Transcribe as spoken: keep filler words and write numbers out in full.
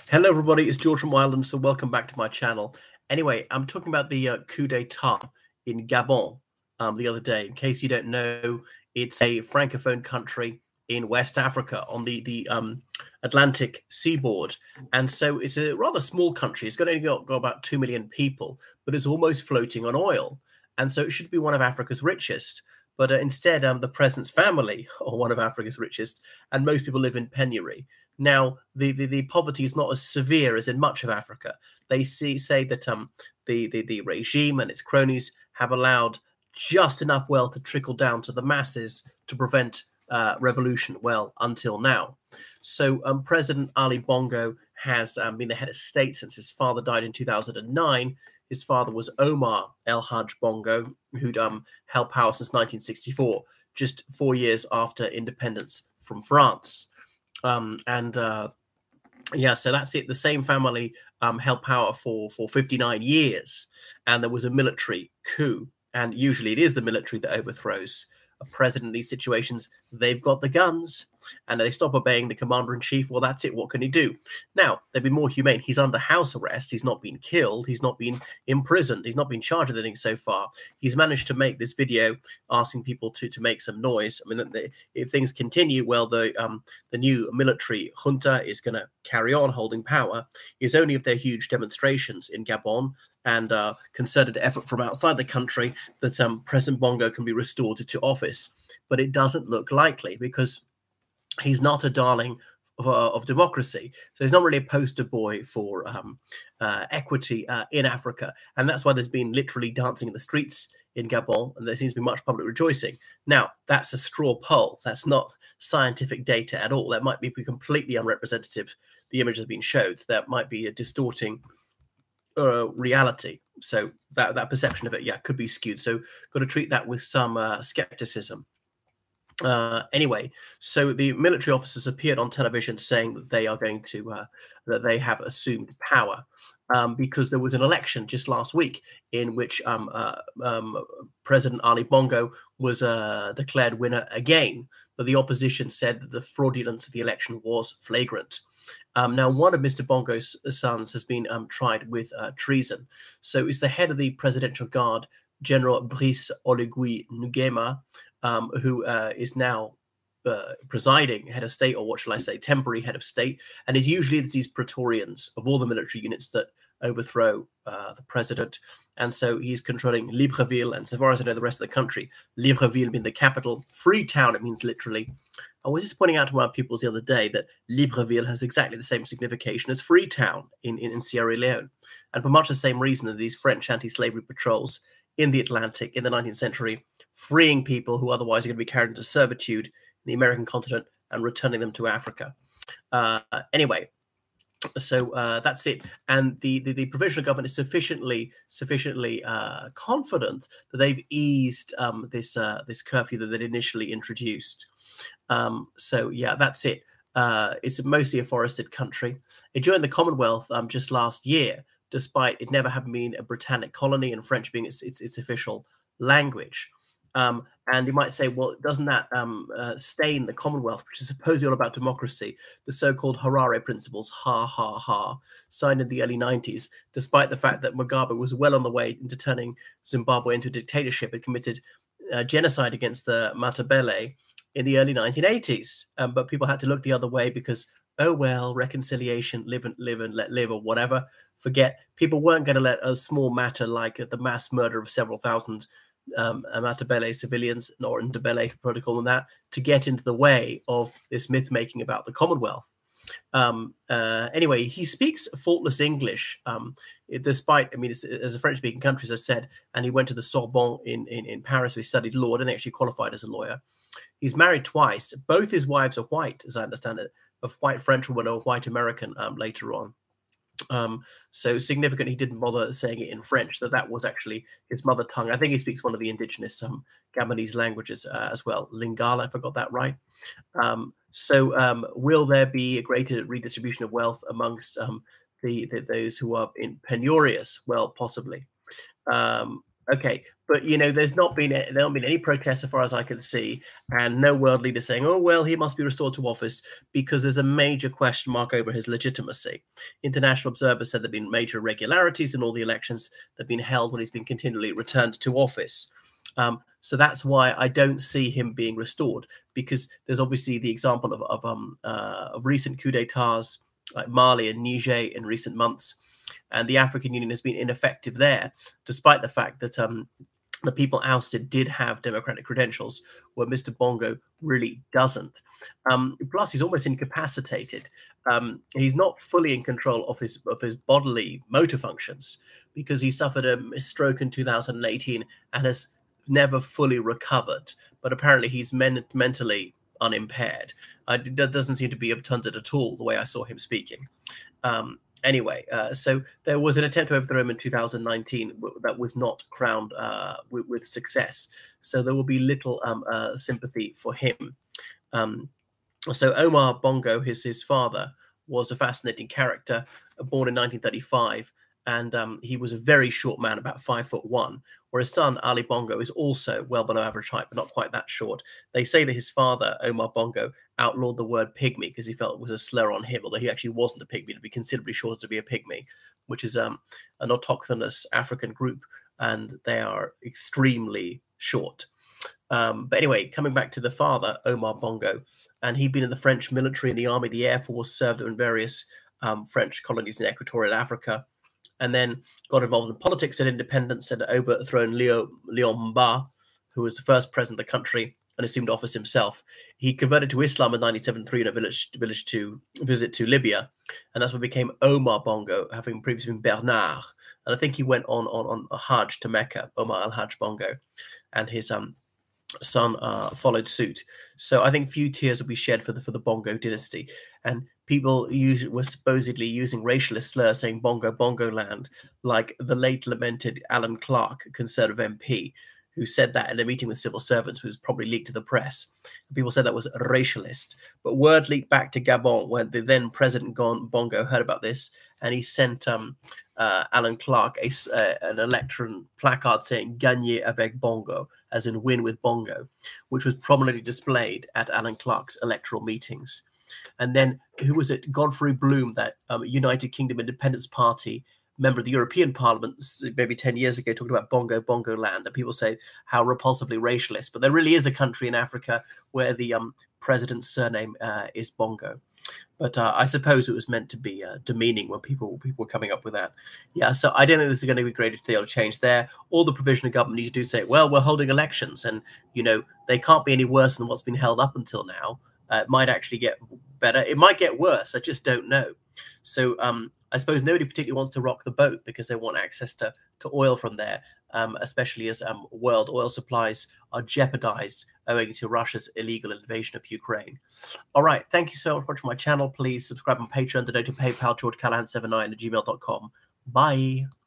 Hello, everybody. It's George from Ireland, so welcome back to my channel. Anyway, I'm talking about the uh, coup d'etat in Gabon um, the other day. In case you don't know, it's a francophone country in West Africa on the the um, Atlantic seaboard, and so it's a rather small country. It's got only got, got about two million people, but it's almost floating on oil, and so it should be one of Africa's richest. But uh, instead, um, the president's family are one of Africa's richest, and most people live in penury. Now, the, the, the poverty is not as severe as in much of Africa. They see, say that um, the, the, the regime and its cronies have allowed just enough wealth to trickle down to the masses to prevent uh, revolution, well, until now. So um, President Ali Bongo has um, been the head of state since his father died in two thousand nine. His father was Omar El Haj Bongo, who'd um, held power since nineteen sixty-four, just four years after independence from France. Um, and uh, yeah, so that's it. The same family um, held power for, for fifty-nine years, and there was a military coup. And usually it is the military that overthrows a president in these situations. They've got the guns, and they stop obeying the commander-in-chief. Well, that's it. What can he do? Now, they've been more humane. He's under house arrest. He's not been killed. He's not been imprisoned. He's not been charged with anything so far. He's managed to make this video asking people to, to make some noise. I mean, if things continue, well, the um, the new military junta is going to carry on holding power. It's only if there are huge demonstrations in Gabon and uh, concerted effort from outside the country that um, President Bongo can be restored to office. But it doesn't look likely because he's not a darling of, uh, of democracy. So he's not really a poster boy for um, uh, equity uh, in Africa. And that's why there's been literally dancing in the streets in Gabon, and there seems to be much public rejoicing. Now, that's a straw poll. That's not scientific data at all. That might be completely unrepresentative. The image has been showed. So that might be a distorting uh, reality. So that, that perception of it, yeah, could be skewed. So got to treat that with some uh, skepticism. Uh, anyway, so the military officers appeared on television saying that they are going to, uh, that they have assumed power um, because there was an election just last week in which um, uh, um, President Ali Bongo was uh, declared winner again. But the opposition said that the fraudulence of the election was flagrant. Um, now, one of Mister Bongo's sons has been um, tried with uh, treason. So it's the head of the Presidential Guard, General Brice Oligui Nguema, um, who uh, is now uh, presiding head of state, or what shall I say, temporary head of state, and is usually these Praetorians of all the military units that overthrow uh, the president. And so he's controlling Libreville, and so far as I know, the rest of the country. Libreville being the capital. Freetown, it means literally. I was just pointing out to my pupils the other day that Libreville has exactly the same signification as Freetown in, in, in Sierra Leone. And for much the same reason that these French anti-slavery patrols in the Atlantic in the nineteenth century, freeing people who otherwise are going to be carried into servitude in the American continent and returning them to Africa. Uh, anyway, so uh, that's it. And the, the, the provisional government is sufficiently sufficiently uh, confident that they've eased um, this uh, this curfew that they'd initially introduced. Um, so yeah, that's it. Uh, it's mostly a forested country. It joined the Commonwealth um, just last year, despite it never having been a Britannic colony and French being its its, its official language. Um, and you might say, well, doesn't that um, uh, stain the Commonwealth, which is supposedly all about democracy, the so-called Harare Principles, ha, ha, ha, signed in the early nineties, despite the fact that Mugabe was well on the way into turning Zimbabwe into a dictatorship and committed uh, genocide against the Matabele in the early nineteen eighties. Um, but people had to look the other way because, oh, well, reconciliation, live and live and let live or whatever. Forget, people weren't going to let a small matter like the mass murder of several thousand um, Matabele civilians, nor Ndebele protocol and that, to get into the way of this myth-making about the Commonwealth. Um, uh, anyway, he speaks faultless English, um, it, despite, I mean, as, as a French-speaking country, as I said, and he went to the Sorbonne in, in, in Paris, where he studied law, and actually qualified as a lawyer. He's married twice. Both his wives are white, as I understand it, a white French woman or a white American um, later on. Um, so significant he didn't bother saying it in French, that that was actually his mother tongue. I think he speaks one of the indigenous um, Gabonese languages uh, as well, Lingala, if I got that right. Um, so um, will there be a greater redistribution of wealth amongst um, the, the those who are in penurious? Well, possibly. Um, Okay, but you know, there's not been a, there haven't been any protests as far as I can see, and no world leader saying, "Oh well, he must be restored to office," because there's a major question mark over his legitimacy. International observers said there've been major irregularities in all the elections that have been held when he's been continually returned to office. Um, so that's why I don't see him being restored, because there's obviously the example of of, um, uh, of recent coup d'états like Mali and Niger in recent months, and the African Union has been ineffective there, despite the fact that um, the people ousted did have democratic credentials, where Mister Bongo really doesn't. Um, plus, he's almost incapacitated. Um, he's not fully in control of his of his bodily motor functions because he suffered a stroke in two thousand eighteen and has never fully recovered. But apparently, he's men- mentally unimpaired. Uh, that doesn't seem to be obtunded at all, the way I saw him speaking. Um, Anyway, uh, so there was an attempt to overthrow him in two thousand nineteen that was not crowned uh, with, with success. So there will be little um, uh, sympathy for him. Um, so Omar Bongo, his his father, was a fascinating character, uh, born in nineteen thirty-five, and um, he was a very short man, about five foot one. Where his son Ali Bongo is also well below average height, but not quite that short. They say that his father Omar Bongo outlawed the word pygmy because he felt it was a slur on him, although he actually wasn't a pygmy. To be considerably shorter to be a pygmy, which is um, an autochthonous African group, and they are extremely short. Um, but anyway, coming back to the father, Omar Bongo, and he'd been in the French military, in the army, the air force, served in various um, French colonies in Equatorial Africa, and then got involved in politics at independence and overthrown Leo Leon Mba, who was the first president of the country, and assumed office himself. He converted to Islam in nineteen seventy-three in a village village to visit to Libya, and that's what became Omar Bongo, having previously been Bernard. And I think he went on on, on a Hajj to Mecca, Omar Al Hajj Bongo, and his um son uh, followed suit. So I think few tears will be shed for the for the Bongo dynasty. And people use, were supposedly using racialist slurs, saying Bongo Bongo land, like the late lamented Alan Clark, Conservative M P, who said that in a meeting with civil servants, who was probably leaked to the press. People said that was racialist. But word leaked back to Gabon, where the then President Bongo heard about this, and he sent um, uh, Alan Clark a, uh, an electron placard saying "Gagner avec Bongo," as in "win with Bongo," which was prominently displayed at Alan Clark's electoral meetings. And then, who was it? Godfrey Bloom, that um, United Kingdom Independence Party member of the European Parliament, maybe ten years ago, talked about Bongo Bongo land, and people say how repulsively racialist. But there really is a country in Africa where the um, president's surname uh, is Bongo. But uh, I suppose it was meant to be uh, demeaning when people people were coming up with that. Yeah, so I don't think this is going to be great deal of change there. All the provisional government needs to do is say, well, we're holding elections, and you know they can't be any worse than what's been held up until now. Uh, it might actually get better. It might get worse. I just don't know. So um, I suppose nobody particularly wants to rock the boat because they want access to, to oil from there, um, especially as um, world oil supplies are jeopardized owing to Russia's illegal invasion of Ukraine. All right. Thank you so much for watching my channel. Please subscribe on Patreon, donate to PayPal, george callahan seven nine at gmail dot com. Bye.